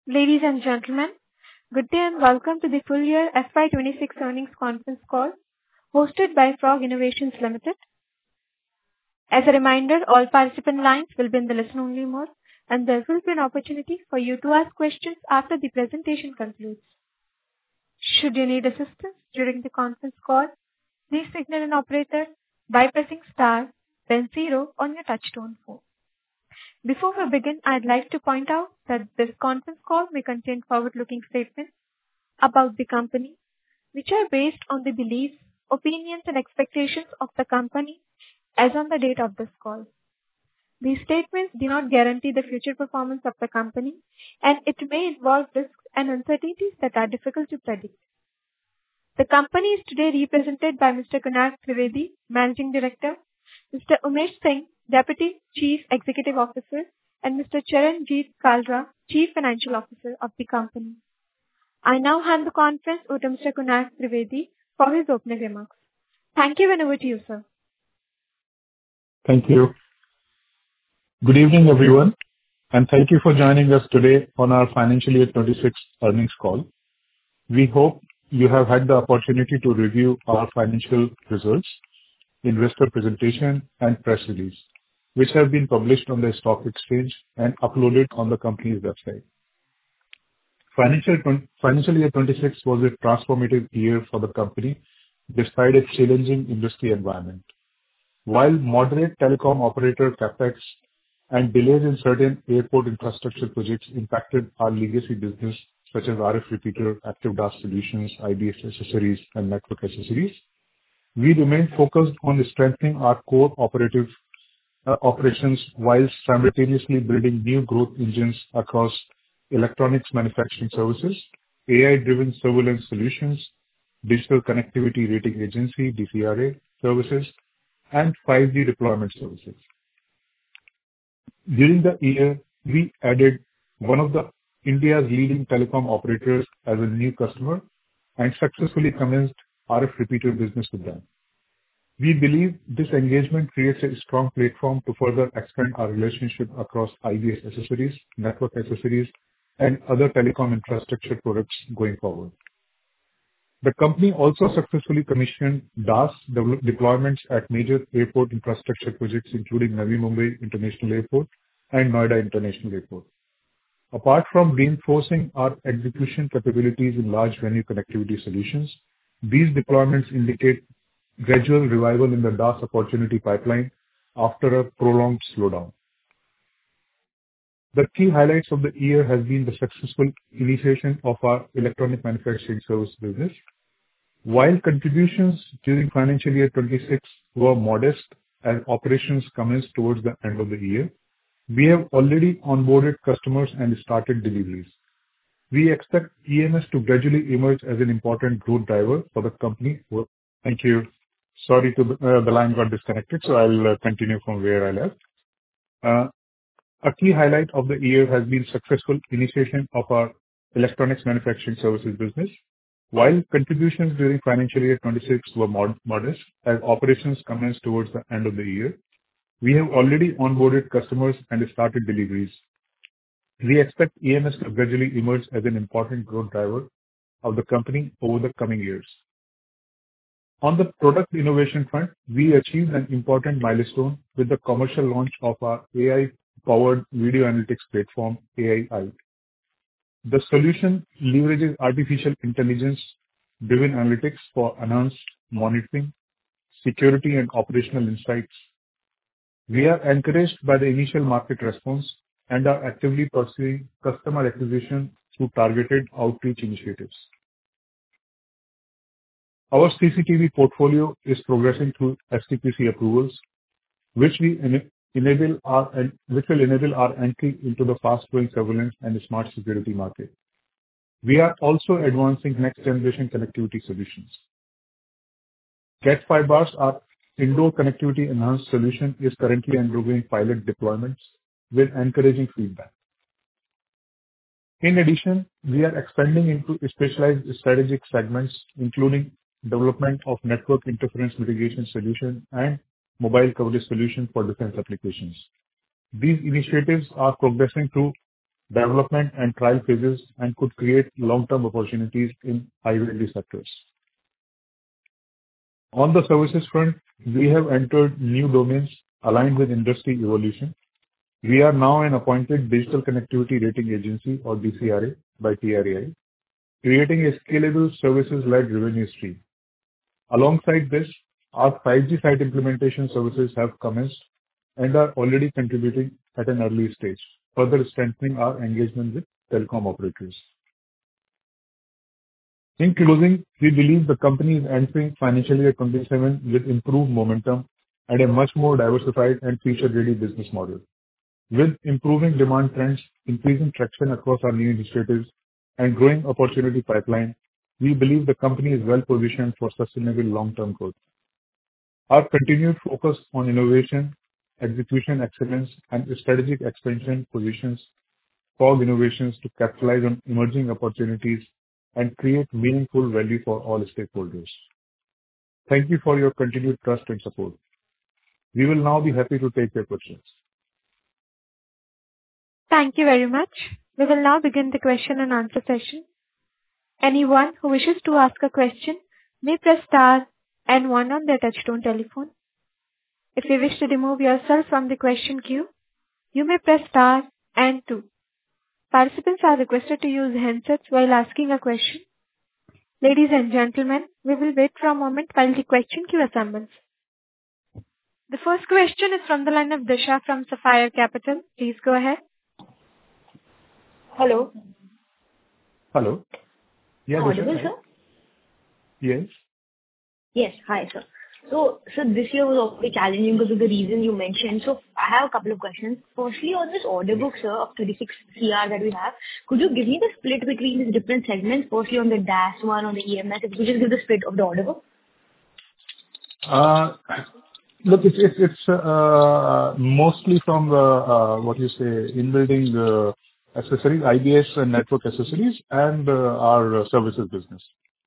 Ladies and gentlemen, good day and welcome to the full year FY26 earnings conference call hosted by Frog Innovations Limited. As a reminder, all participant lines will be in the listen-only mode, and there will be an opportunity for you to ask questions after the presentation concludes. Should you need assistance during the conference call, please signal an operator by pressing star, then zero on your touchtone phone. Before we begin, I'd like to point out that this conference call may contain forward-looking statements about the company, which are based on the beliefs, opinions, and expectations of the company as on the date of this call. These statements do not guarantee the future performance of the company, and it may involve risks and uncertainties that are difficult to predict. The company is today represented by Mr. Kunal Trivedi, Managing Director, Mr. Umesh Singh, Deputy Chief Executive Officer, and Mr. Charanjit Kalra, Chief Financial Officer of the company. I now hand the conference over to Mr. Kunal Trivedi for his opening remarks. Thank you, and over to you, sir. Thank you. Good evening, everyone, and thank you for joining us today on our financial year 26 earnings call. We hope you have had the opportunity to review our financial results, investor presentation, and press release, which have been published on the stock exchange and uploaded on the company's website. Financial year 26 was a transformative year for the company despite a challenging industry environment. While moderate telecom operator capex and delays in certain airport infrastructure projects impacted our legacy business such as RF repeater, active DAS solutions, IBS accessories, and network accessories, we remain focused on strengthening our core operations while simultaneously building new growth engines across electronics manufacturing services, AI-driven surveillance solutions, digital connectivity rating agency (DCRA) services, and 5G deployment services. During the year, we added one of India's leading telecom operators as a new customer and successfully commenced RF repeater business with them. We believe this engagement creates a strong platform to further expand our relationship across IBS accessories, network accessories, and other telecom infrastructure products going forward. The company also successfully commissioned DAS deployments at major airport infrastructure projects including Navi Mumbai International Airport and Noida International Airport. Apart from reinforcing our execution capabilities in large venue connectivity solutions, these deployments indicate gradual revival in the DAS opportunity pipeline after a prolonged slowdown. The key highlights of the year has been the successful initiation of our electronic manufacturing service business. While contributions during financial year 26 were modest as operations commenced towards the end of the year, we have already onboarded customers and started deliveries. We expect EMS to gradually emerge as an important growth driver for the company. Thank you. Sorry, the line got disconnected, so I'll continue from where I left. A key highlight of the year has been successful initiation of our electronics manufacturing services business. While contributions during financial year 26 were modest as operations commenced towards the end of the year, we have already onboarded customers and started deliveries. We expect EMS to gradually emerge as an important growth driver of the company over the coming years. On the product innovation front, we achieved an important milestone with the commercial launch of our AI-powered video analytics platform, AII. The solution leverages artificial intelligence-driven analytics for enhanced monitoring, security, and operational insights. We are encouraged by the initial market response and are actively pursuing customer acquisition through targeted outreach initiatives. Our CCTV portfolio is progressing through STQC approvals, which will enable our entry into the fast-growing surveillance and smart security market. We are also advancing next-generation connectivity solutions. Cat5 bars, our indoor connectivity enhanced solution, is currently undergoing pilot deployments with encouraging feedback. In addition, we are expanding into specialized strategic segments, including development of network interference mitigation solution and mobile coverage solution for defense applications. These initiatives are progressing through development and trial phases and could create long-term opportunities in high-value sectors. On the services front, we have entered new domains aligned with industry evolution. We are now an appointed Digital Connectivity Rating Agency, or DCRA, by TRAI, creating a scalable services-led revenue stream. Alongside this, our 5G site implementation services have commenced and are already contributing at an early stage, further strengthening our engagement with telecom operators. In closing, we believe the company is entering financial year 27 with improved momentum and a much more diversified and future-ready business model. With improving demand trends, increasing traction across our new initiatives, and growing opportunity pipeline, we believe the company is well positioned for sustainable long-term growth. Our continued focus on innovation, execution excellence, and strategic expansion positions Frog Innovations to capitalize on emerging opportunities and create meaningful value for all stakeholders. Thank you for your continued trust and support. We will now be happy to take your questions. Thank you very much. We will now begin the question and answer session. Anyone who wishes to ask a question may press star and one on their touchtone telephone. If you wish to remove yourself from the question queue, you may press star and two. Participants are requested to use handsets while asking a question. Ladies and gentlemen, we will wait for a moment while the question queue assembles. The first question is from the line of Disha from Sapphire Capital. Please go ahead. Hello. Hello. Yeah, Audible, Disha. sir? Yes. Yes. Hi, sir. So this year was awfully challenging because of the reasons you mentioned. So I have a couple of questions. Firstly, on this order book, sir, of 36 CR that we have, could you give me the split between these different segments? Firstly, on the DAS one, on the EMS, if you could just give the split of the order book. Look, it's mostly from the what you say in-building accessories, IBS and network accessories, and our services business.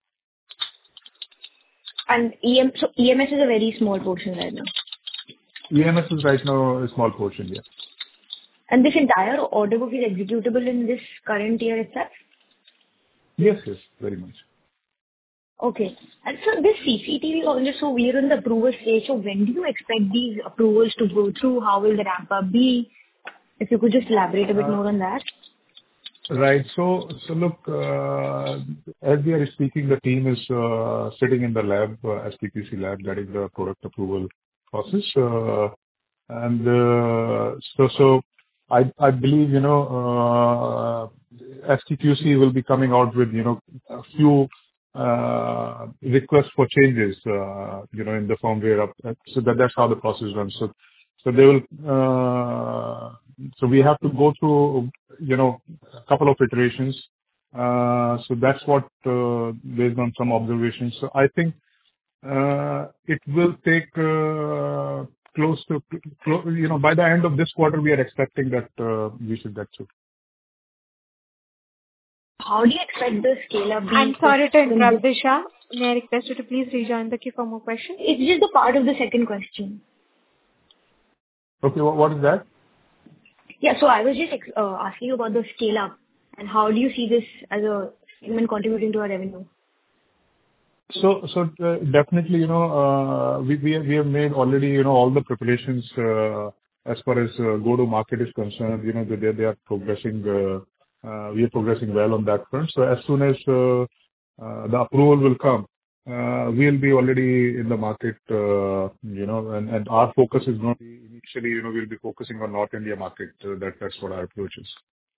And so EMS is a very small portion right now. EMS is right now a small portion, yeah. And this entire order book is executable in this current year itself? Yes, very much. Okay. And so this CCTV orders, so we are in the approval stage. So when do you expect these approvals to go through? How will the ramp up be? If you could just elaborate a bit more on that. Right. So look, as we are speaking, the team is sitting in the lab, SPQC lab, that is the product approval process. And so I believe, SPQC will be coming out with, a few requests for changes, in the firmware up. So that's how the process runs. So they will, so we have to go through, a couple of iterations. So that's what, based on some observations. So I think it will take close to, by the end of this quarter, we are expecting that we should get through. How do you expect the scale up? I'm sorry to interrupt, Disha. May I request you to please rejoin the queue for more questions? It's just a part of the second question. Okay, what is that? Yeah, so I was just asking you about the scale up and how do you see this as a segment contributing to our revenue? So definitely, we have made already, all the preparations as far as go-to-market is concerned. They are progressing. We are progressing well on that front. So as soon as the approval will come, we'll be already in the market. And our focus is not initially. We'll be focusing on North India market. That's what our approach is.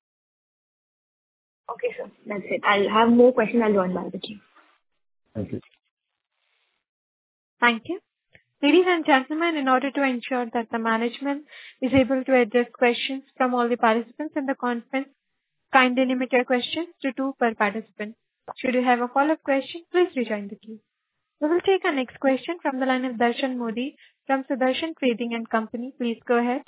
Okay, sir. That's it. I'll have more questions. I'll join back with you. Thank you. Thank you. Ladies and gentlemen, in order to ensure that the management is able to address questions from all the participants in the conference, kindly limit your questions to 2 per participant. Should you have a follow-up question, please rejoin the queue. We will take our next question from the line of Darshan Modi from Sudarshan Trading and Company. Please go ahead.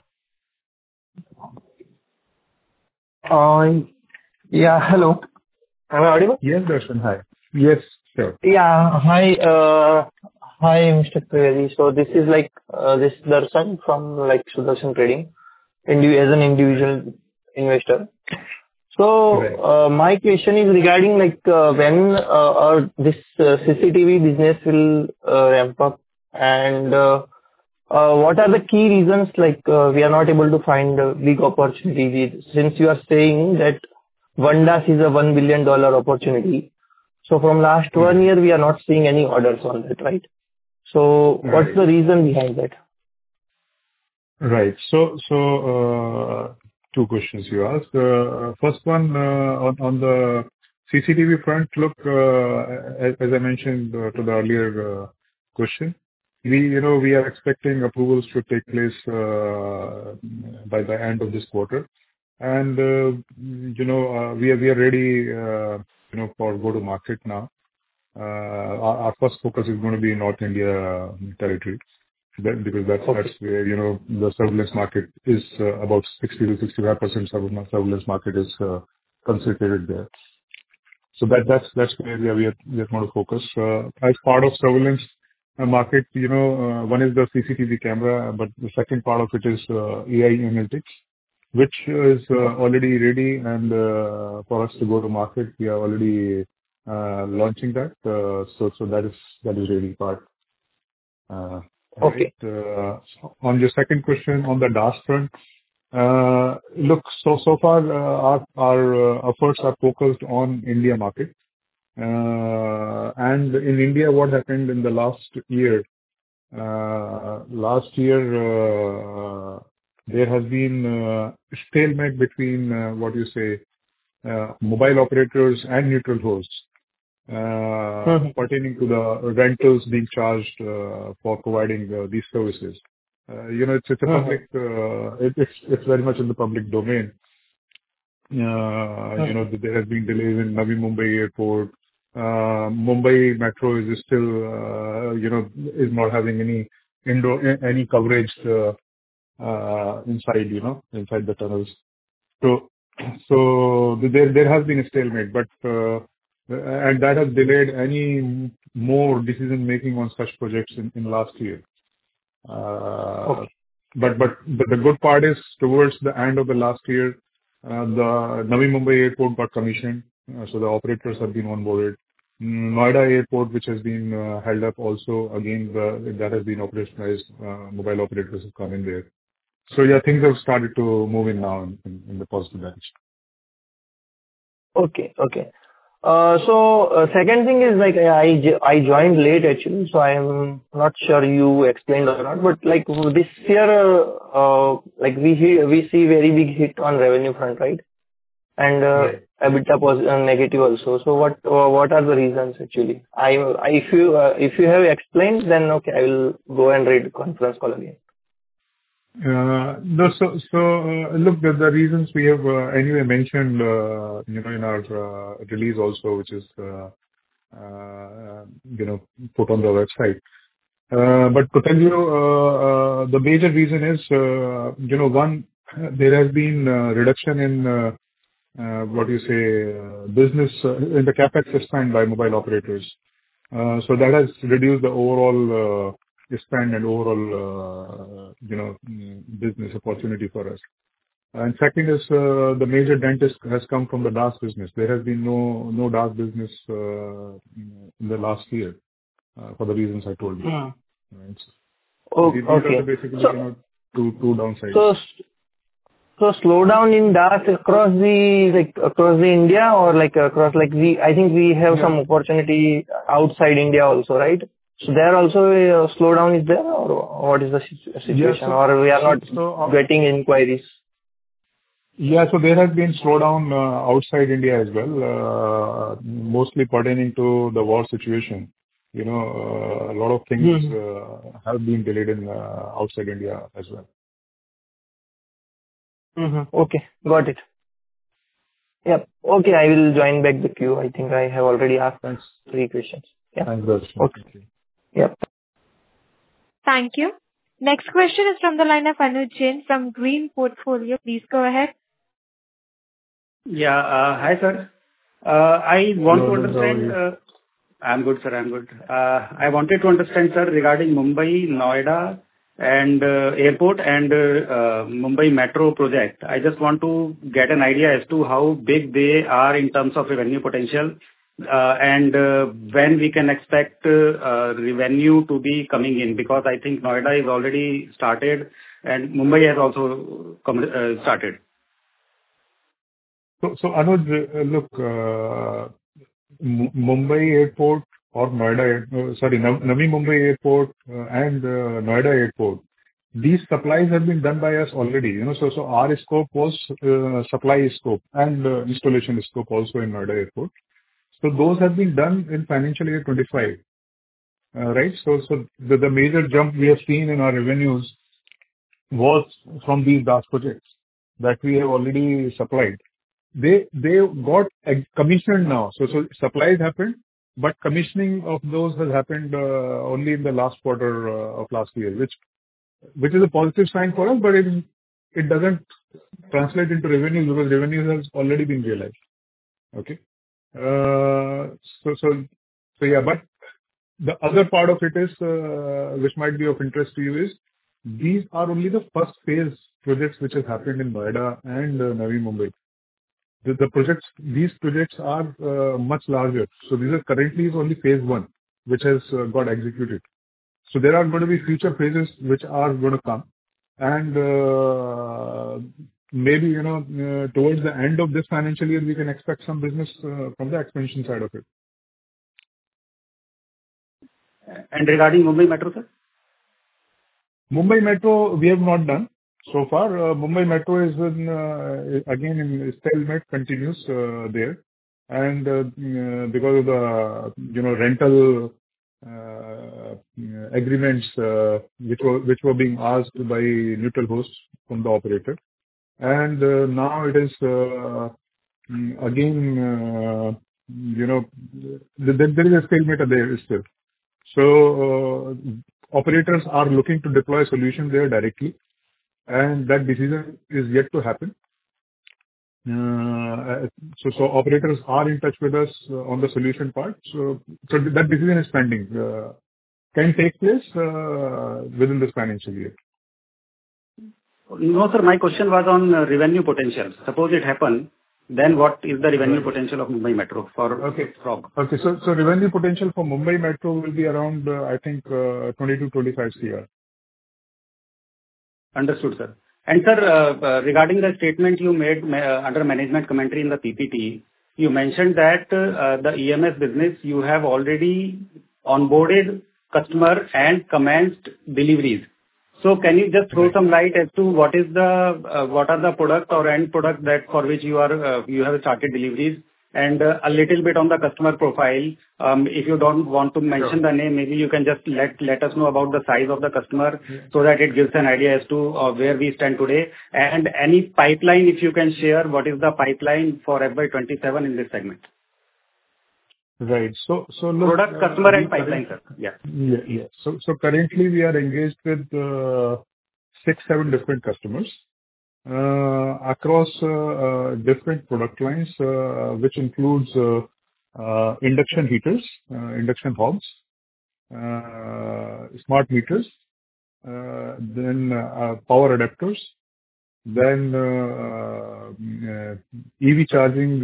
Yeah, hello. Am I audible? Yes, Darshan. Hi. Yes, sure. Yeah, hi, Mr. Trivedi. So this is this Darshan from Sudarshan Trading, as an individual investor. So, my question is regarding like when this CCTV business will ramp up, and what are the key reasons like we are not able to find a big opportunity, since you are saying that OneDAS is a $1 billion opportunity. So from last 1 year, we are not seeing any orders on that, right? So what's the reason behind that? Right. So, two questions you asked. First one, on the CCTV front, look, as I mentioned to the earlier question, we are expecting approvals to take place by the end of this quarter. And, we are ready, for go-to-market now. Our first focus is going to be in North India territory. Because that's where, the surveillance market is about 60 to 65% surveillance market is concentrated there. So that's where we are going to focus. As part of surveillance market, one is the CCTV camera, but the second part of it is AI analytics, which is already ready, and for us to go to market, we are already launching that. So that is really part. Okay. Right. On your second question on the DAS front, look, so far our efforts are focused on India market. And in India, what happened in the last year? There has been stalemate between mobile operators and neutral hosts. Pertaining to the rentals being charged for providing these services. It's a public, it's very much in the public domain. There has been delays in Navi Mumbai Airport. Mumbai Metro is still, is not having any coverage inside the tunnels. So there has been a stalemate, but and that has delayed any more decision making on such projects in last year. But the good part is, towards the end of the last year, the Navi Mumbai Airport got commissioned, so the operators have been onboarded. Noida Airport, which has been held up also, again, that has been operationalized. Mobile operators have come in there. So yeah, things have started to move in now in the positive direction. Okay. So second thing is, like, I joined late actually, so I am not sure you explained or not. But like this year, like we see very big hit on revenue front, right? And EBITDA positive, negative also. So what are the reasons actually? If you have explained, then okay, I will go and read the conference call again. No, look, the reasons we have anyway mentioned, in our release also, which is put on the website. But to tell you, the major reason is, one, there has been reduction in business in the capex spend by mobile operators. So that has reduced the overall spend and overall, business opportunity for us. And second is, the major dent has come from the DAS business. There has been no DAS business in the last year, for the reasons I told you. Right? Okay. These are basically, two downsides. So slowdown in DAS across the India, or like across, like I think we have some opportunity outside India also, right? So there also a slowdown is there, or what is the situation? Yes, or we are not getting inquiries? Yeah, so there has been slowdown outside India as well, mostly pertaining to the war situation. A lot of things have been delayed in outside India as well. Okay, got it. Yep. Okay, I will join back the queue. I think I have already asked 3 questions. Yeah. Thanks, Darshan. Okay. Thank you. Yep. Thank you. Next question is from the line of Anuj Jain from Green Portfolio. Please go ahead. Yeah. Hi, sir. I want to understand. I'm good, sir. I'm good. I wanted to understand, sir, regarding Mumbai, Noida, and airport and Mumbai Metro project. I just want to get an idea as to how big they are in terms of revenue potential, and when we can expect revenue to be coming in, because I think Noida is already started and Mumbai has also started. So Anuj, look, Mumbai Airport or Navi Mumbai Airport and Noida Airport, these supplies have been done by us already. So our scope was supply scope and installation scope also in Noida Airport. So those have been done in financial year 25, right? So the major jump we have seen in our revenues was from these DAS projects that we have already supplied. They got commissioned now. So supplies happened, but commissioning of those has happened only in the last quarter of last year, which is a positive sign for us, but it doesn't translate into revenue because revenues has already been realized. Okay. Yeah, but the other part of it is, which might be of interest to you, is these are only the first phase projects which has happened in Noida and Navi Mumbai. These projects are much larger. So these are currently is only phase one, which has got executed. So there are going to be future phases which are going to come, and maybe towards the end of this financial year we can expect some business from the expansion side of it. And regarding Mumbai Metro, sir? Mumbai Metro we have not done so far. Mumbai Metro is again in stalemate, continues there, and because of the rental agreements which were being asked by neutral hosts from the operator, and now it is again there is a stalemate there still. So operators are looking to deploy solutions there directly, and that decision is yet to happen. So operators are in touch with us on the solution part. So that decision is pending. Can take place within this financial year. No, sir. My question was on revenue potential. Suppose it happen, then what is the revenue potential of Mumbai Metro for Frog? Okay. So revenue potential for Mumbai Metro will be around I think 20 to 25 CR. Understood, sir. And sir, regarding the statement you made under management commentary in the PPT, you mentioned that the EMS business you have already onboarded customer and commenced deliveries. So can you just throw some light as to what are the product or end product that for which you have started deliveries, and a little bit on the customer profile. If you don't want to mention the name, maybe you can just let us know about the size of the customer so that it gives an idea as to where we stand today, and any pipeline, if you can share what is the pipeline for FY27 in this segment. Right. So look, product, customer and pipeline, sir. Yeah. So currently we are engaged with 6-7 different customers across different product lines, which includes induction heaters, induction hobs, smart meters, then power adapters, then EV charging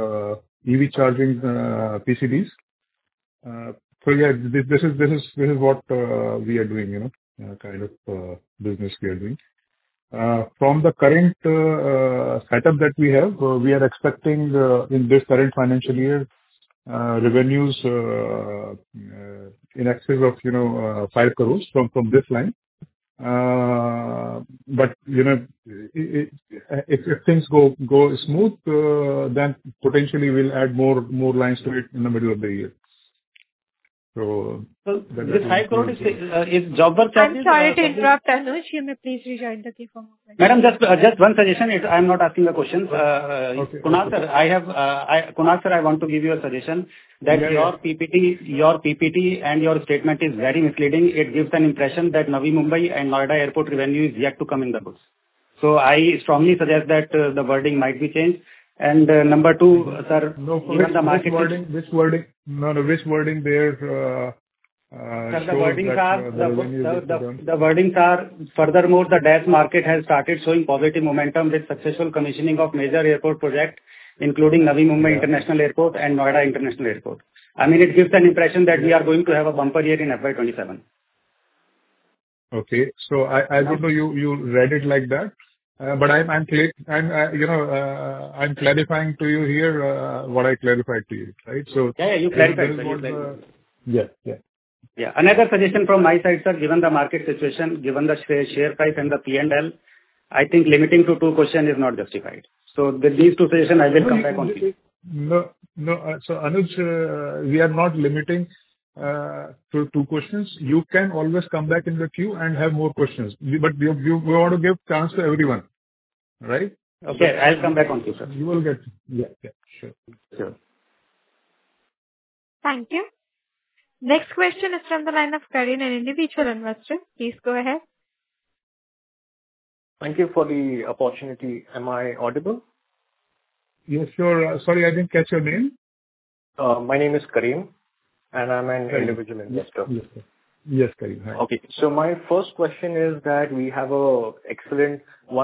PCBs. So yeah, this is what we are doing, kind of business we are doing. From the current setup that we have, we are expecting in this current financial year revenues in excess of 5 crores from this line. But if things go smooth, then potentially we'll add more lines to it in the middle of the year. So this 5 crore is job work charges. I'm sorry to interrupt, Anuj. You may please rejoin the queue for more questions. Madam, just one suggestion. I am not asking the questions. Okay. Kunal sir, I want to give you a suggestion that your PPT and your statement is very misleading. It gives an impression that Navi Mumbai and Noida Airport revenue is yet to come in the books. So I strongly suggest that the wording might be changed. And number two, sir, which wording there? Sir, shows that the revenue is yet to come. the wordings are, furthermore, the DAS market has started showing positive momentum with successful commissioning of major airport projects, including Navi Mumbai International Airport and Noida International Airport. I mean, it gives an impression that we are going to have a bumper year in FY 27. Okay. So I don't know you read it like that, but I'm clarifying to you here what I clarified to you, right? So Yeah, you clarified, sir. Yeah. Another suggestion from my side, sir, given the market situation, given the share price and the P&L, I think limiting to 2 questions is not justified. So with these 2 suggestions, I will come back on you. No. So Anuj, we are not limiting to 2 questions. You can always come back in the queue and have more questions. But we want to give chance to everyone, right? Okay, I'll come back on you, sir. You will get... Yeah, sure. Thank you. Next question is from the line of Karin, an individual investor. Please go ahead. Thank you for the opportunity. Am I audible? Yes, sure. Sorry, I didn't catch your name. My name is Karim, and I'm an individual investor. Yes, Karim. Hi. Okay. So my first question is that we have a excellent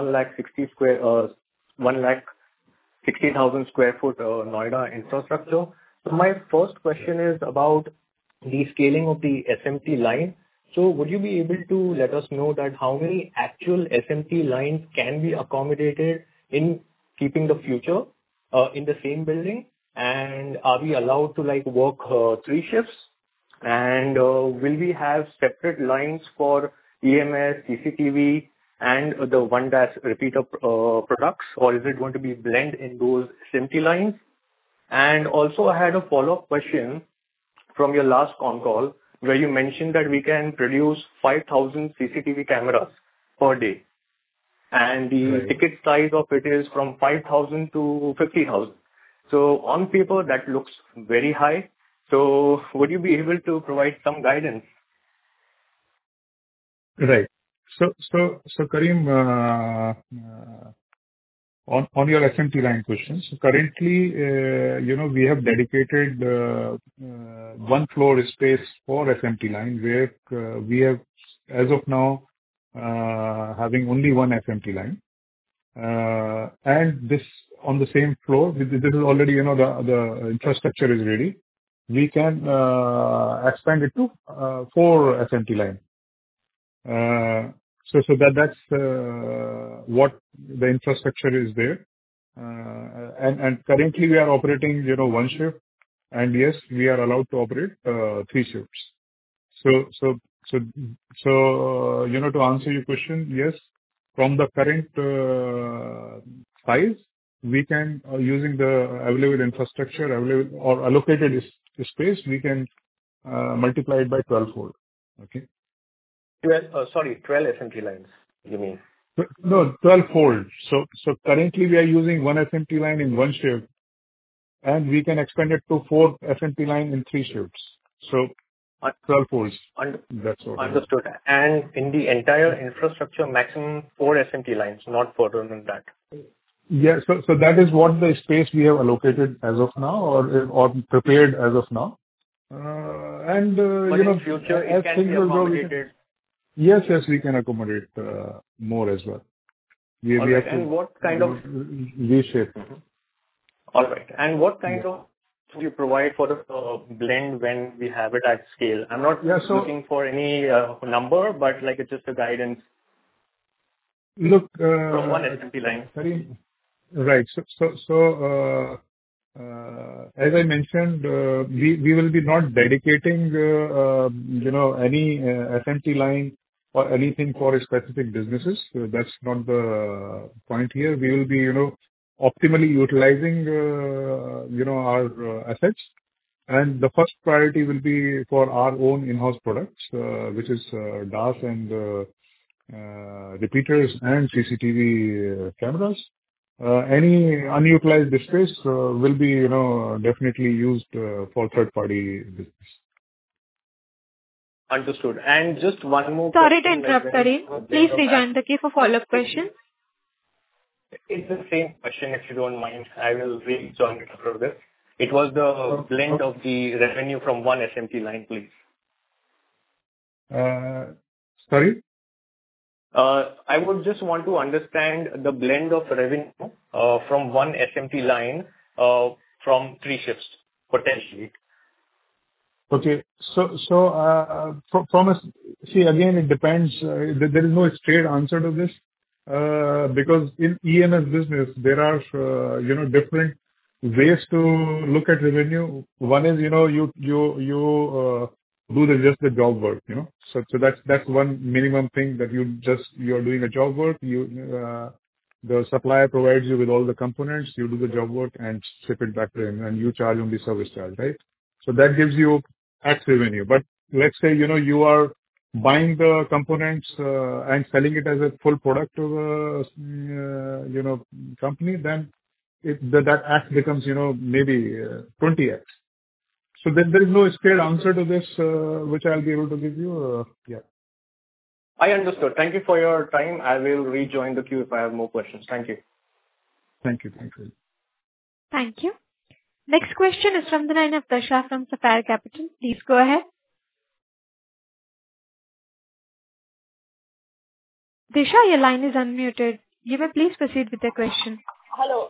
160,000 square foot Noida infrastructure. So my first question is about the scaling of the SMT line. So would you be able to let us know that how many actual SMT lines can be accommodated in keeping the future in the same building? And are we allowed to work 3 shifts? And will we have separate lines for EMS, CCTV, and the 1-dash repeater products, or is it going to be blend in those SMT lines? And also, I had a follow-up question from your last con call, where you mentioned that we can produce 5,000 CCTV cameras per day, and the ticket size of it is from 5,000 to 50,000. So on paper, that looks very high. So would you be able to provide some guidance? Right. So Karim, on your SMT line questions, so currently, we have dedicated 1 floor space for SMT line, where we have, as of now, having only 1 SMT line. And this on the same floor, this is already, the infrastructure is ready. We can expand it to 4 SMT line. So that's what the infrastructure is there. And currently we are operating, 1 shift, and yes, we are allowed to operate 3 shifts. So to answer your question, yes, from the current size, we can, using the available infrastructure, available or allocated space, we can multiply it by 12-fold. Okay. 12 SMT lines, you mean? No, 12-fold. So currently we are using 1 SMT line in 1 shift, and we can expand it to 4 SMT line in 3 shifts. So 12 folds. That's what. Understood. And in the entire infrastructure, maximum 4 SMT lines, not further than that. Yeah. So that is what the space we have allocated as of now, or prepared as of now. And but in future, it can be accommodated. Yes, we can accommodate more as well. We have to. And what kind of reshape? All right. And what kind of do you provide for the blend when we have it at scale? I'm not looking for any number, but it's just a guidance. Look, from 1 SMT line. Right. So as I mentioned, we will be not dedicating, any SMT line or anything for specific businesses. So that's not the point here. We will be, optimally utilizing, our assets. And the first priority will be for our own in-house products, which is DAS and repeaters and CCTV cameras. Any unutilized space will be, definitely used for third-party business. Understood. And just one more. Sorry to interrupt, Karim. Please rejoin the queue for follow-up questions. It's the same question, if you don't mind. I will rejoin it after this. It was the blend of the revenue from 1 SMT line, please. Sorry? I would just want to understand the blend of revenue from one SMT line from 3 shifts, potentially. Okay. See, again, it depends. There is no straight answer to this, because in EMS business, there are, different ways to look at revenue. One is, you do just the job work, So that's one minimum thing that you're doing a job work. The supplier provides you with all the components, you do the job work and ship it back to him, and you charge only service charge, right? So that gives you X revenue. But let's say, you are buying the components and selling it as a full product to the, company, then that X becomes, maybe 20X. So there is no straight answer to this, which I'll be able to give you. Yeah. I understood. Thank you for your time. I will rejoin the queue if I have more questions. Thank you. Thank you. Thank you. Thank you. Next question is from the line of Dasha from Sapphire Capital. Please go ahead. Disha, your line is unmuted. You may please proceed with the question. Hello.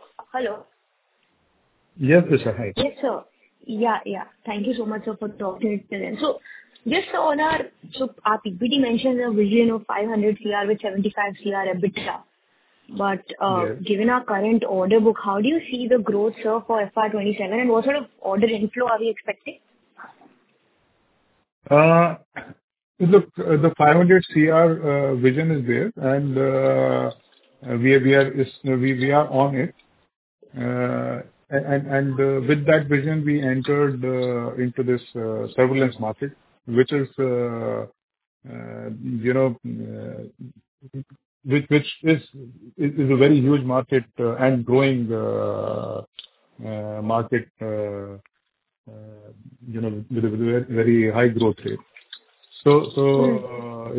Yes, Disha. Hi. Yes, sir. Yeah. Thank you so much, sir, for talking to me. So just on our PPT mentions a vision of 500 CR with 75 CR EBITDA. But Yes. given our current order book, how do you see the growth, sir, for FY27, and what sort of order inflow are we expecting? Look, the 500 CR vision is there, and we are on it. And with that vision, we entered into this surveillance market, which is, which is a very huge market and growing market, with a very high growth rate. So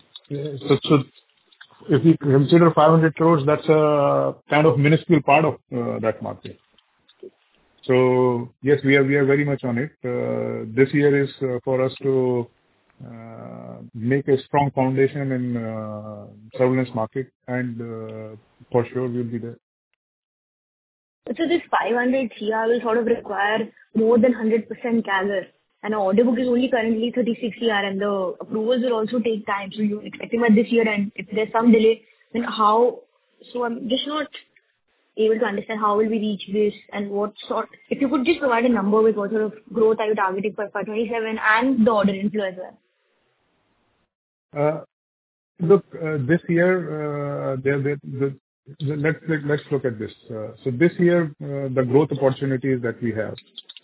if we consider 500 crores, that's a kind of minuscule part of that market. So yes, we are very much on it. This year is for us to make a strong foundation in surveillance market, and for sure we'll be there. So this 500 CR will sort of require more than 100% CAGR, and our order book is only currently 36 CR, and the approvals will also take time. So you're expecting by this year, and if there's some delay, then how? So I'm just not able to understand how will we reach this, and what sort. If you could just provide a number with what sort of growth are you targeting for FY27 and the order inflow as well. Look, this year, let's look at this. So this year, the growth opportunities that we have,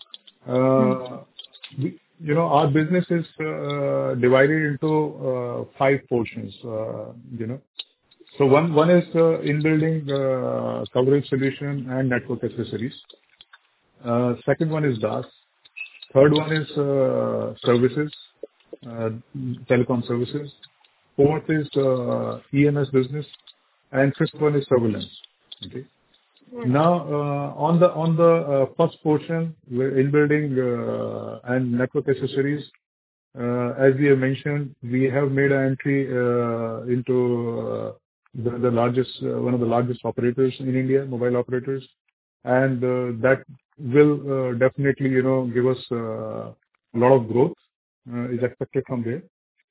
our business is divided into 5 portions. So one is in-building coverage solution and network accessories. Second one is DaaS. Third one is services, telecom services. Fourth is EMS business, and fifth one is surveillance. Okay. Now, on the first portion, we're in-building and network accessories. As we have mentioned, we have made an entry into the largest, one of the largest operators in India, mobile operators, and that will definitely, give us a lot of growth is expected from there.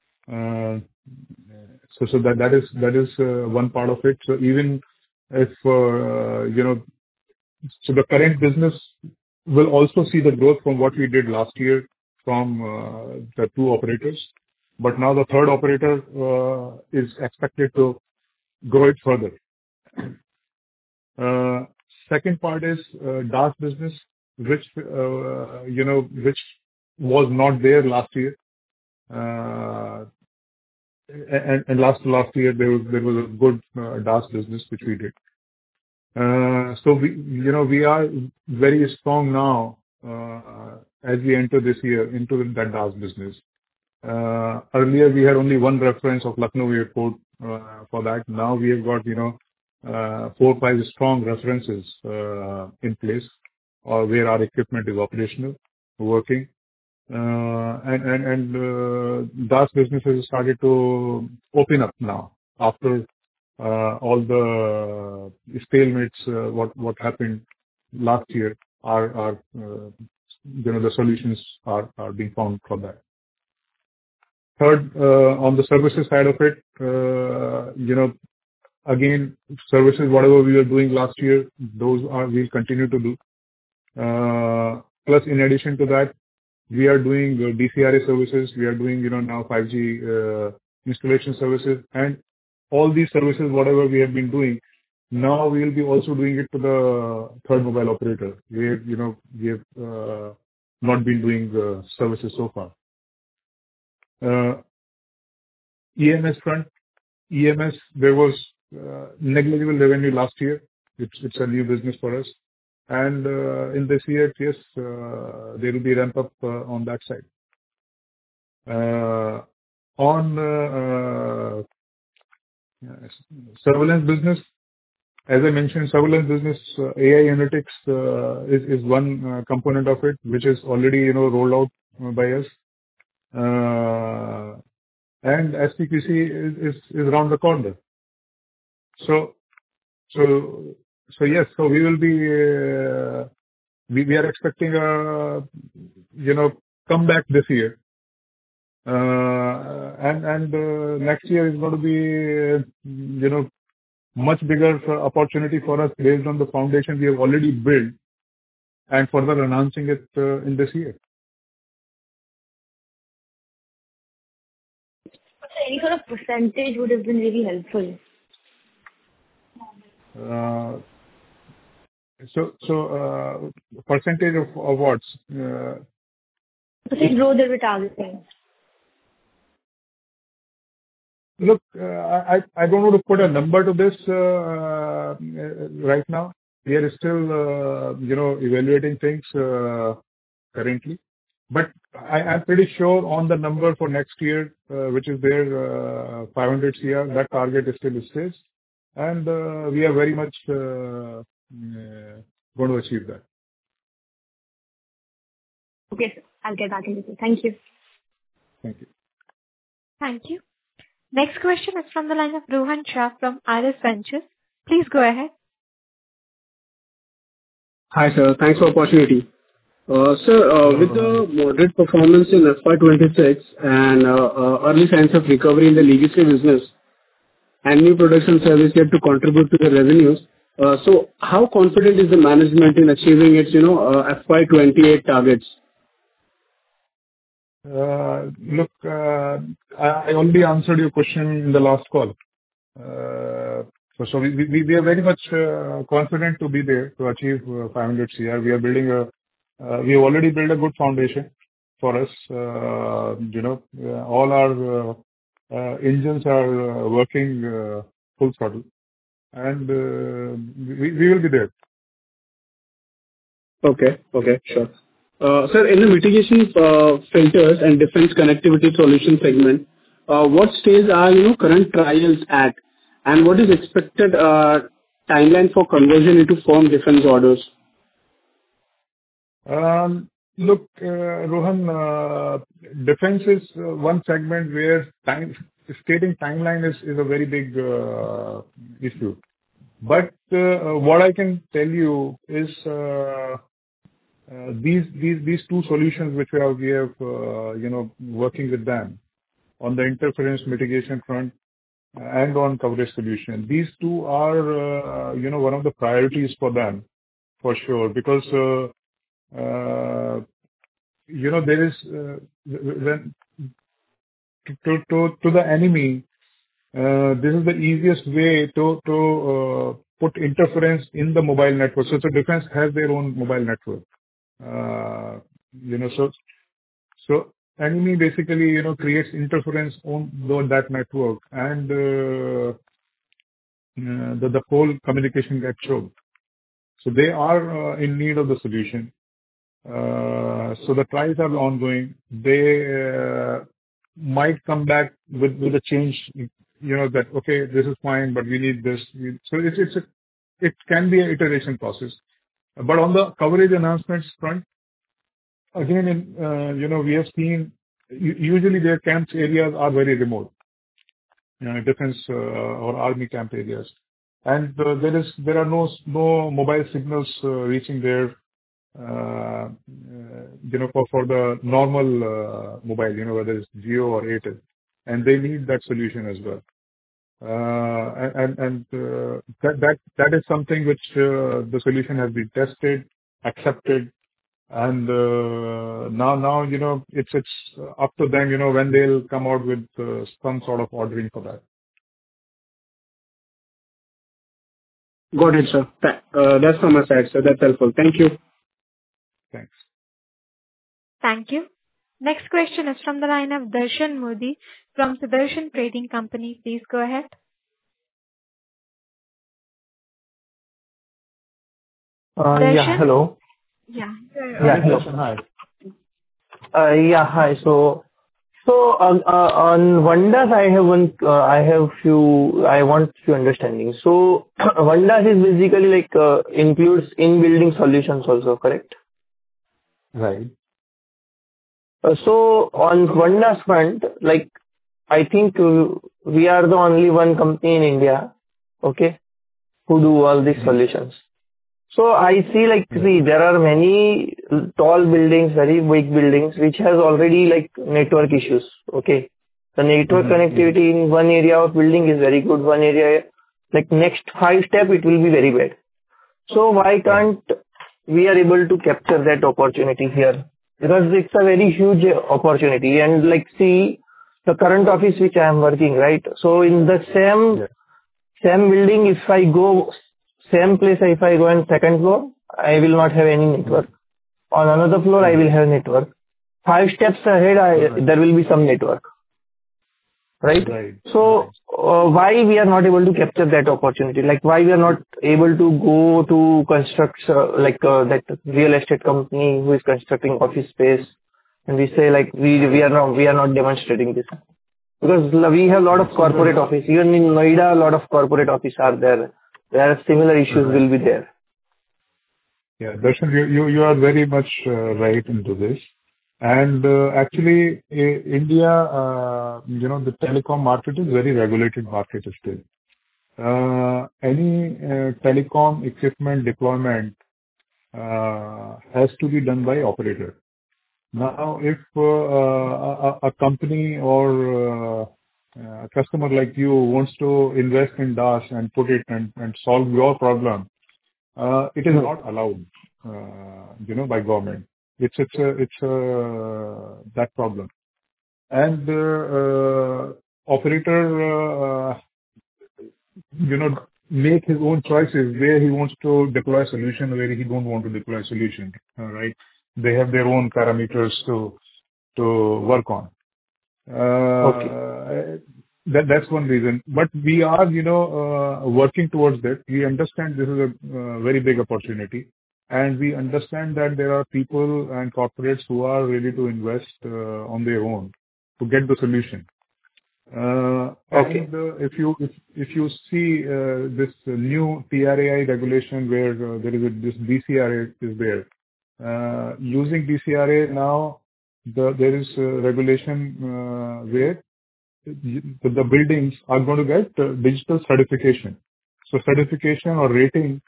So that is one part of it. So even if so the current business will also see the growth from what we did last year from the 2 operators, but now the third operator is expected to grow it further. Second part is DaaS business, which which was not there last year. And last year there was a good DaaS business which we did. So we are very strong now as we enter this year into that DaaS business. Earlier we had only one reference of Lucknow Airport for that. Now we have got 4, 5 strong references in place, or where our equipment is operational, working. DaaS businesses started to open up now after all the stalemates, what happened last year are the solutions are being found for that. Third, on the services side of it, again, services, whatever we were doing last year, we'll continue to do. Plus, in addition to that, we are doing DCRA services. We are doing, now 5G installation services, and all these services, whatever we have been doing, now we will be also doing it to the third mobile operator. We have not been doing services so far. EMS front, there was negligible revenue last year. It's a new business for us. And in this year, yes, there will be ramp up on that side. On surveillance business, as I mentioned, surveillance business, AI analytics is one component of it, which is already rolled out by us. And SPQC is around the corner. So yes, so we will be, we are expecting a, comeback this year. And next year is going to be, much bigger opportunity for us based on the foundation we have already built and further enhancing it in this year. Any sort of percentage would have been really helpful. So percentage of what? Percentage growth that we're targeting. Look, I don't want to put a number to this right now. We are still, evaluating things currently. But I'm pretty sure on the number for next year, which is there, 500 CR, that target is still stays. And we are very much going to achieve that. Okay, sir. I'll get back in with you. Thank you. Thank you. Thank you. Next question is from the line of Rohan Shah from RS Ventures. Please go ahead. Hi, sir. Thanks for the opportunity. Sir, with the moderate performance in FY26 and early signs of recovery in the legacy business and new products and services yet to contribute to the revenues, so how confident is the management in achieving its, FY28 targets? Look, I already answered your question in the last call. So we are very much confident to be there to achieve 500 CR. We have already built a good foundation for us. All our engines are working full throttle, and we will be there. Okay, sure. Sir, in the mitigation filters and defense connectivity solution segment, what stage are current trials at, and what is expected timeline for conversion into firm defense orders? Look, Rohan, defense is one segment where stating timeline is a very big issue. But what I can tell you is these two solutions which we have working with them on the interference mitigation front and on coverage solution. These two are one of the priorities for them for sure, because there is when to the enemy, this is the easiest way to put interference in the mobile network. So the defense has their own mobile network. So enemy basically creates interference on that network, and the whole communication gets choked. So they are in need of the solution. So the trials are ongoing. They might come back with a change, that okay, this is fine, but we need this. So it can be an iteration process. But on the coverage enhancements front, again, we have seen usually their camps areas are very remote, defense or army camp areas, and there are no mobile signals reaching there, for the normal mobile, whether it's Jio or Airtel, and they need that solution as well. That is something which the solution has been tested, accepted, and now it's up to them, when they'll come out with some sort of ordering for that. Got it, sir. That's from my side, sir. That's helpful. Thank you. Thanks. Thank you. Next question is from the line of Darshan Modi from Sudarshan Trading Company. Please go ahead. Yeah, hello. Yeah. Yeah, hello. Hi. Yeah, hi. So on Vandas, I want few understanding. So Vandas is basically like includes in-building solutions also, correct? Right. So on Vandas front, like I think we are the only one company in India, okay, who do all these solutions. So I see there are many tall buildings, very big buildings, which has already like network issues. Okay. The network connectivity in one area of building is very good. One area, like next 5 step, it will be very bad. So why can't we are able to capture that opportunity here? Because it's a very huge opportunity. And like see the current office which I am working, right? So in the same building, if I go same place, if I go on second floor, I will not have any network. On another floor, I will have network. 5 steps ahead, there will be some network. Right? So, why we are not able to capture that opportunity? Like, why we are not able to go to construct, that real estate company who is constructing office space, and we say like, we are not demonstrating this. Because we have a lot of corporate office. Even in Noida, a lot of corporate office are there. There are similar issues will be there. Yeah, Darshan, you are very much right into this. And actually, India, the telecom market is very regulated market still. Any telecom equipment deployment has to be done by operator. Now, if a company or a customer like you wants to invest in DAS and put it and solve your problem, it is not allowed, by government. It's that problem. And operator, make his own choices where he wants to deploy a solution, where he don't want to deploy a solution, right? They have their own parameters to work on. That's one reason. But we are, working towards that. We understand this is a very big opportunity. And we understand that there are people and corporates who are ready to invest on their own to get the solution. And if you see this new TRAI regulation where there is this DCRA is there, using DCRA now, there is a regulation where the buildings are going to get digital certification. So certification or rating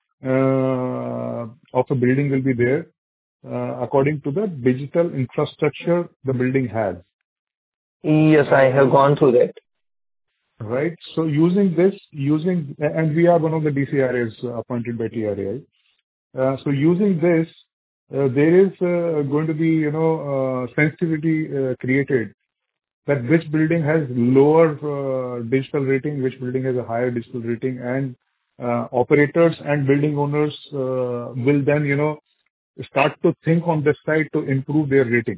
of a building will be there according to the digital infrastructure the building has. Yes, I have gone through that. Right. So using this, and we are one of the DCRAs appointed by TRAI. So using this, there is going to be, sensitivity created that which building has lower digital rating, which building has a higher digital rating, and operators and building owners will then, start to think on this side to improve their rating.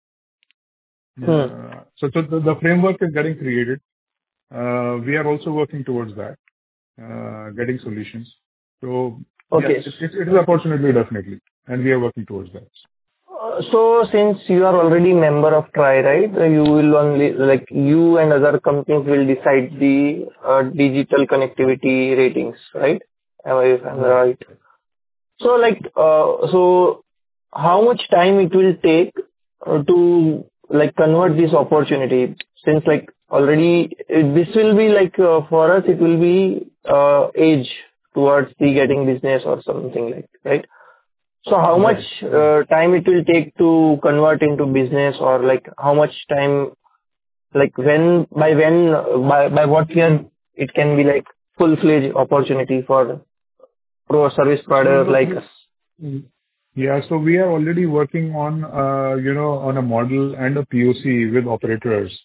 So the framework is getting created. We are also working towards that, getting solutions. So yes, it is an opportunity definitely, and we are working towards that. So since you are already member of TRAI, right? You will only you and other companies will decide the digital connectivity ratings, right? Am I right? So how much time it will take to convert this opportunity, since already this will be for us, it will be age towards the getting business or something right? So how much time it will take to convert into business, or how much time, by what year it can be full-fledged opportunity for pro service provider like us? Yeah. So we are already working on, on a model and a POC with operators,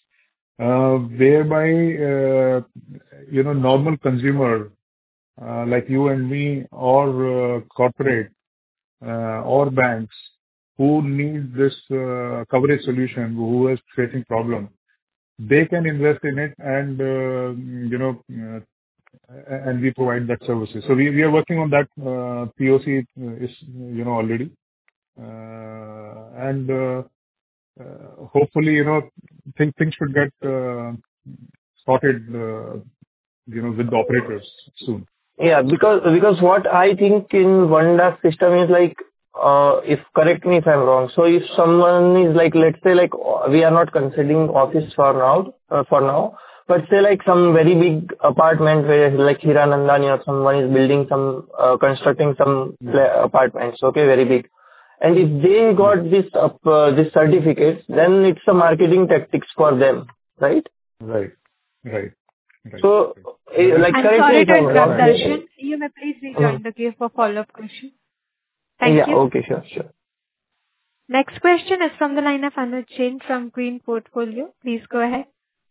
whereby, normal consumer, like you and me, or corporate, or banks who need this coverage solution, who is facing problem, they can invest in it, and and we provide that services. So we are working on that POC is already, and hopefully things should get sorted with the operators soon. Yeah, because what I think in One system is if correct me if I'm wrong. So if someone is let's say we are not considering office for now, but say some very big apartment where Hiranandani or someone is building some constructing some apartments, okay, very big. And if they got this certificate, then it's a marketing tactics for them, right? Right. So, I'm sorry to interrupt, right? Darshan. You may please rejoin the queue for follow-up question. Thank you. Okay, sure. Next question is from the line of Anuj Jain from Green Portfolio. Please go ahead.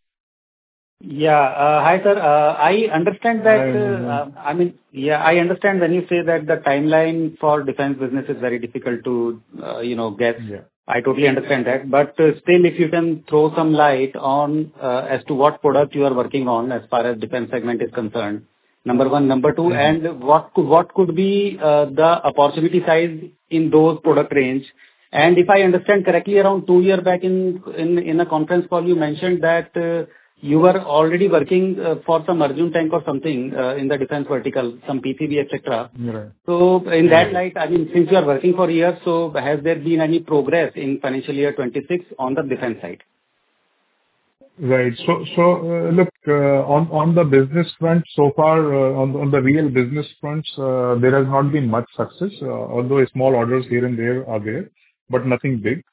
Yeah. Hi, sir. I understand that, I understand when you say that the timeline for defense business is very difficult to, guess. Yeah. I totally understand that. But still, if you can throw some light on as to what product you are working on as far as defense segment is concerned. Number one. Number two, and what could be the opportunity size in those product range? And if I understand correctly, around 2 years back in a conference call, you mentioned that you were already working for some Arjun tank or something in the defense vertical, some PCB, etc. Right. So in that light, since you are working for years, so has there been any progress in financial year 26 on the defense side? Right. So look, on the business front, so far, on the real business fronts, there has not been much success, although small orders here and there are there, but nothing big.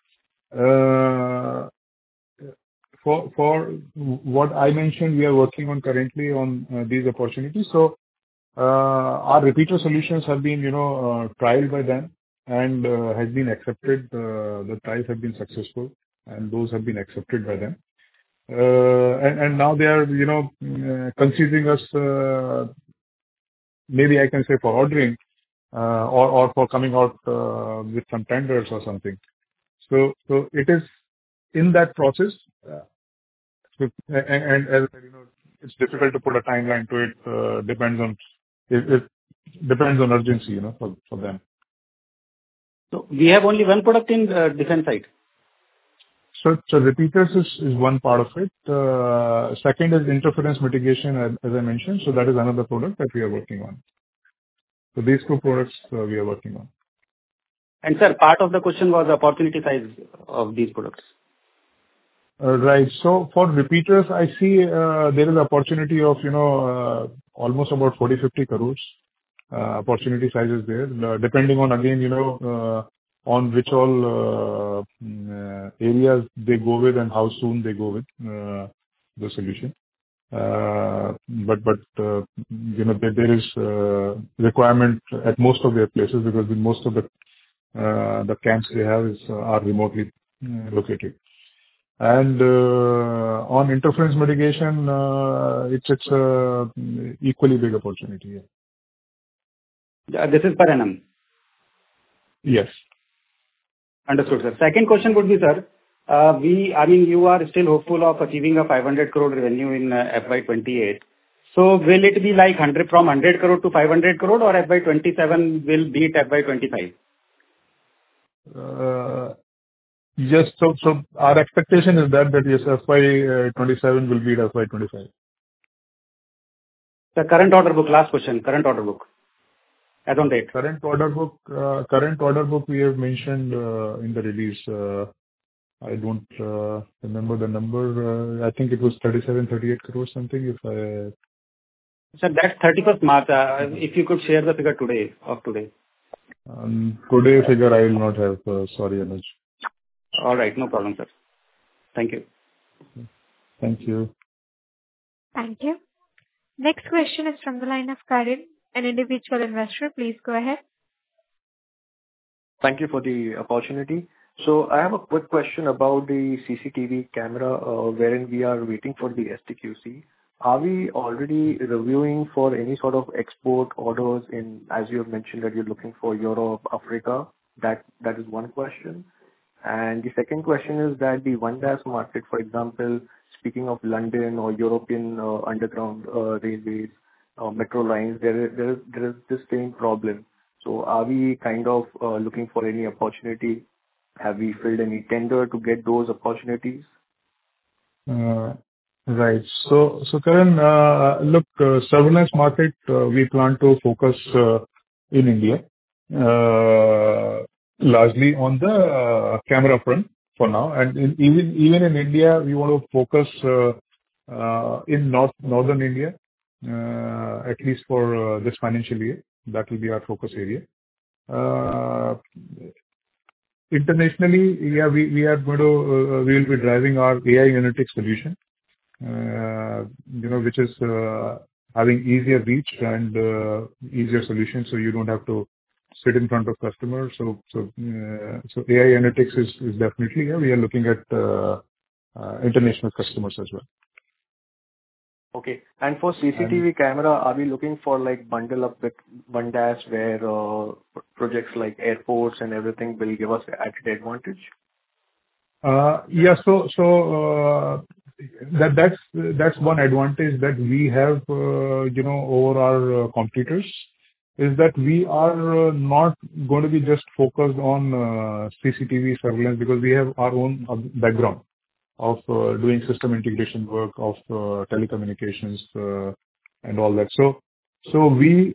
For what I mentioned, we are working on currently on these opportunities. So our repeater solutions have been, trialed by them and has been accepted. The trials have been successful, and those have been accepted by them. And now they are, considering us, maybe I can say for ordering, or for coming out with some tenders or something. So it is in that process. And as I said, it's difficult to put a timeline to it. It depends on urgency, for them. So we have only one product in defense side. So repeaters is one part of it. Second is interference mitigation, as I mentioned. So that is another product that we are working on. So these two products we are working on. And sir, part of the question was opportunity size of these products. Right. So for repeaters, I see there is opportunity of almost about 40-50 crores. Opportunity size is there, depending on again on which all areas they go with and how soon they go with the solution. But there is requirement at most of their places, because in most of the camps they have are remotely located. And on interference mitigation, it's a equally big opportunity. Yeah. This is per annum. Yes. Understood, sir. Second question would be, sir, you are still hopeful of achieving a 500 crore revenue in FY28. So will it be from 100 crore to 500 crore, or FY27 will beat FY25? Yes. So our expectation is that yes, FY27 will beat FY25. The current order book, last question, current order book. as on date. Current order book we have mentioned in the release. I don't remember the number. I think it was 37-38 crores something. Sir, that's 31st March. If you could share the figure today. Today figure I will not have. Sorry, Anuj. All right. No problem, sir. Thank you. Thank you. Thank you. Next question is from the line of Karin, an individual investor. Please go ahead. Thank you for the opportunity. So I have a quick question about the CCTV camera, wherein we are waiting for the STQC. Are we already reviewing for any sort of export orders in, as you have mentioned, that you're looking for Europe, Africa? That is one question. And the second question is that the one-dash market, for example, speaking of London or European underground railways, metro lines, there is this same problem. So are we kind of looking for any opportunity? Have we filled any tender to get those opportunities? Right. So Karan, look, surveillance market, we plan to focus in India, largely on the camera front for now. And even in India, we want to focus in northern India, at least for this financial year. That will be our focus area. Internationally, yeah, we will be driving our AI analytics solution, which is having easier reach and easier solution, so you don't have to sit in front of customers. So AI analytics is definitely, yeah, we are looking at international customers as well. Okay. And for CCTV camera, are we looking for like bundle up with one dash where projects like airports and everything will give us added advantage? Yeah. So that's one advantage that we have, over our competitors, is that we are not going to be just focused on CCTV surveillance, because we have our own background of doing system integration work, of telecommunications and all that. So we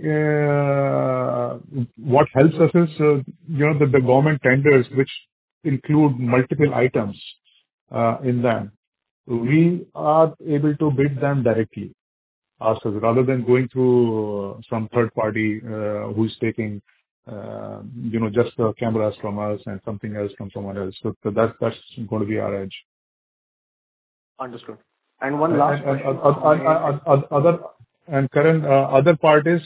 what helps us is the government tenders, which include multiple items in them. We are able to bid them directly ourselves, rather than going through some third party who's taking just the cameras from us and something else from someone else. So that's going to be our edge. Understood. And one last question. Karan, other part is,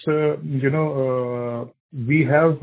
we have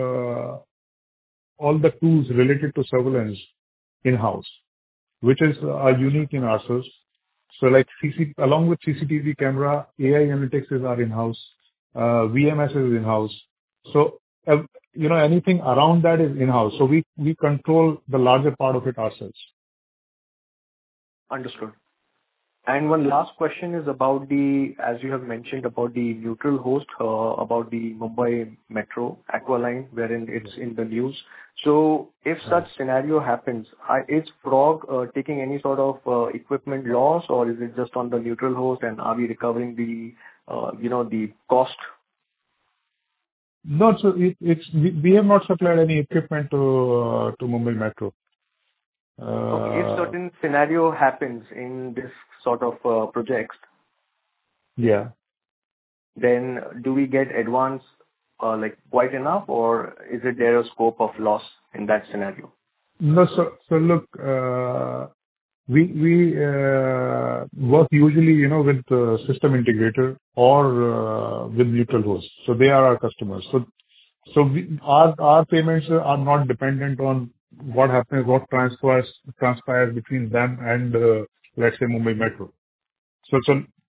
all the tools related to surveillance in-house, which is unique in ourselves. So like along with CCTV camera, AI analytics is our in-house, VMS is in-house. So, anything around that is in-house. So we control the larger part of it ourselves. Understood. And one last question is about as you have mentioned, about the neutral host, about the Mumbai Metro Aqua Line, wherein it's in the news. So if such scenario happens, is Frog taking any sort of equipment loss, or is it just on the neutral host, and are we recovering the cost? No, so we have not supplied any equipment to Mumbai Metro. Okay. If certain scenario happens in this sort of projects, yeah, then do we get advance like quite enough, or is it there a scope of loss in that scenario? No, so look, we work usually, with the system integrator or with neutral hosts. So they are our customers. So our payments are not dependent on what happens, what transpires between them and let's say Mumbai Metro. So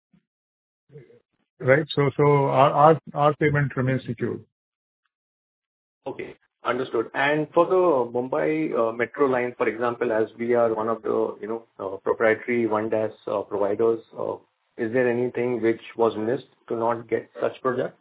right. So our payment remains secure. Okay, understood. And for the Mumbai Metro line, for example, as we are one of the proprietary one dash providers, is there anything which was missed to not get such project?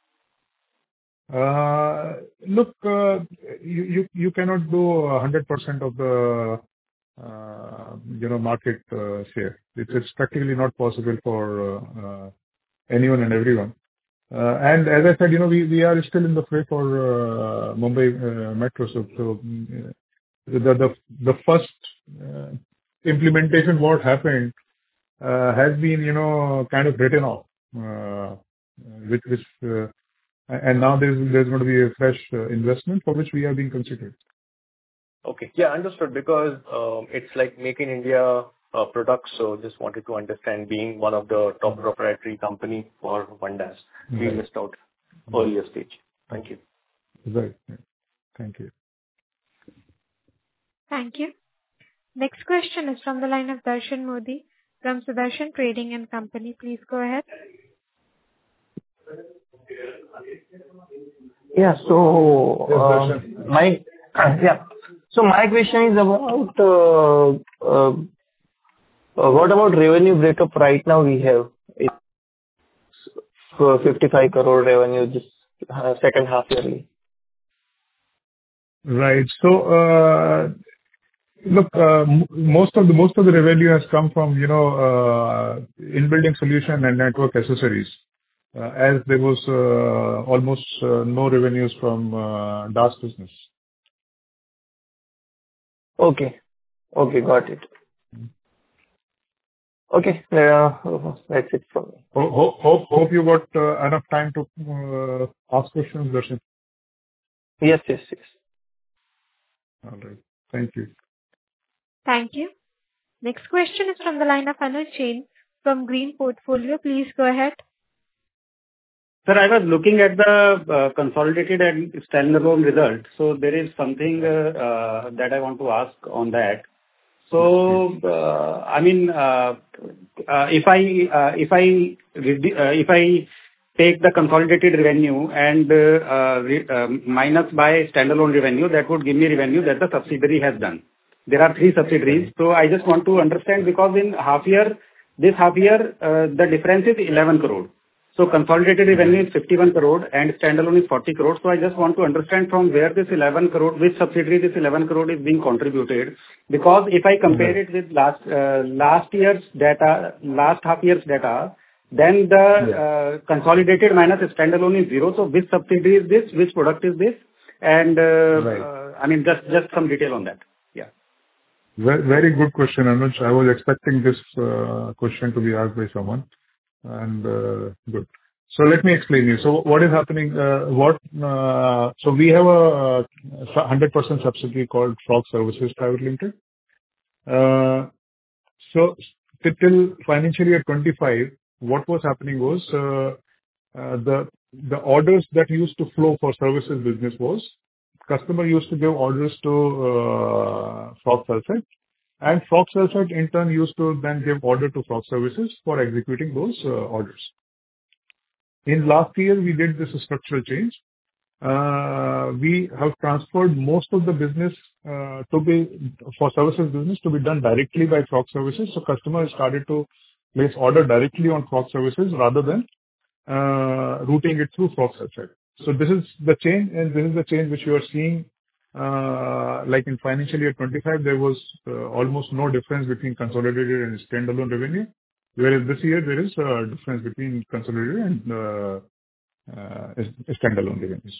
Look, you cannot do 100% of the market share. It's practically not possible for anyone and everyone. And as I said, we are still in the fray for Mumbai Metro. So the first implementation what happened has been kind of written off, which and now there's going to be a fresh investment for which we are being considered. Okay. Yeah, understood. Because it's like Make in India products. So just wanted to understand, being one of the top proprietary company for Vandas, we missed out earlier stage. Thank you. Right. Thank you. Thank you. Next question is from the line of Darshan Modi from Sudarshan Trading and Company. Please go ahead. Yeah. So my question is about what about revenue breakup right now we have? It's 55 crore revenue this second half yearly. Right. So, look, most of the revenue has come from, in-building solution and network accessories, as there was almost no revenues from DaaS business. Okay, got it. Okay, that's it from me. Hope you got enough time to ask questions, Darshan. Yes. All right. Thank you. Thank you. Next question is from the line of Anuj Jain from Green Portfolio. Please go ahead. Sir, I was looking at the consolidated and standalone results. So there is something that I want to ask on that. So, if I take the consolidated revenue and minus by standalone revenue, that would give me revenue that the subsidiary has done. There are 3 subsidiaries. So I just want to understand, because in this half year, the difference is 11 crore. So consolidated revenue is 51 crore and standalone is 40 crore. So I just want to understand from where this 11 crore, which subsidiary this 11 crore is being contributed. Because if I compare it with last year's data, last half year's data, then the consolidated minus standalone is 0. So which subsidiary is this? Which product is this? And just some detail on that. Yeah. Very good question, Anuj. I was expecting this question to be asked by someone. And good. So let me explain you. So what is happening? So we have a 100% subsidiary called Frog Services Private Limited. So till financial year 25, what was happening was the orders that used to flow for services business was customer used to give orders to Frog Cellsite. And Frog Cellsite in turn used to then give order to Frog Services for executing those orders. In last year, we did this structural change. We have transferred most of the business for services business to be done directly by Frog Services. So customers started to place order directly on Frog Services rather than routing it through Frog Cellsite. So this is the change, and this is the change which you are seeing. Like in financial year 25, there was almost no difference between consolidated and standalone revenue, whereas this year there is a difference between consolidated and standalone revenues.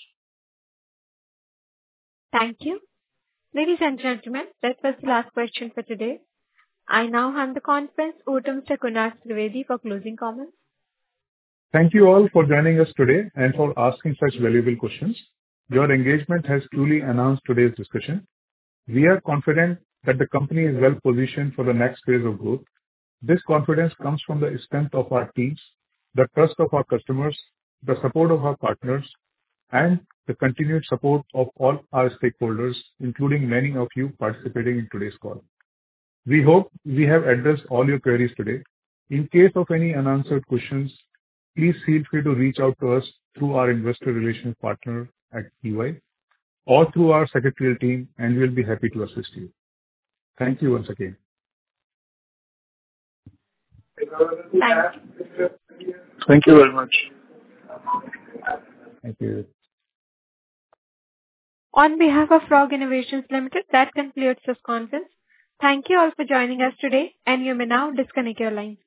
Thank you. Ladies and gentlemen, that was the last question for today. I now hand the conference over to Mr. Kunal Trivedi for closing comments. Thank you all for joining us today and for asking such valuable questions. Your engagement has truly enhanced today's discussion. We are confident that the company is well positioned for the next phase of growth. This confidence comes from the strength of our teams, the trust of our customers, the support of our partners, and the continued support of all our stakeholders, including many of you participating in today's call. We hope we have addressed all your queries today. In case of any unanswered questions, please feel free to reach out to us through our investor relations partner at EY or through our secretarial team, and we'll be happy to assist you. Thank you once again. Thank you very much. Thank you. On behalf of Frog Innovations Limited, that concludes this conference. Thank you all for joining us today, and you may now disconnect your lines.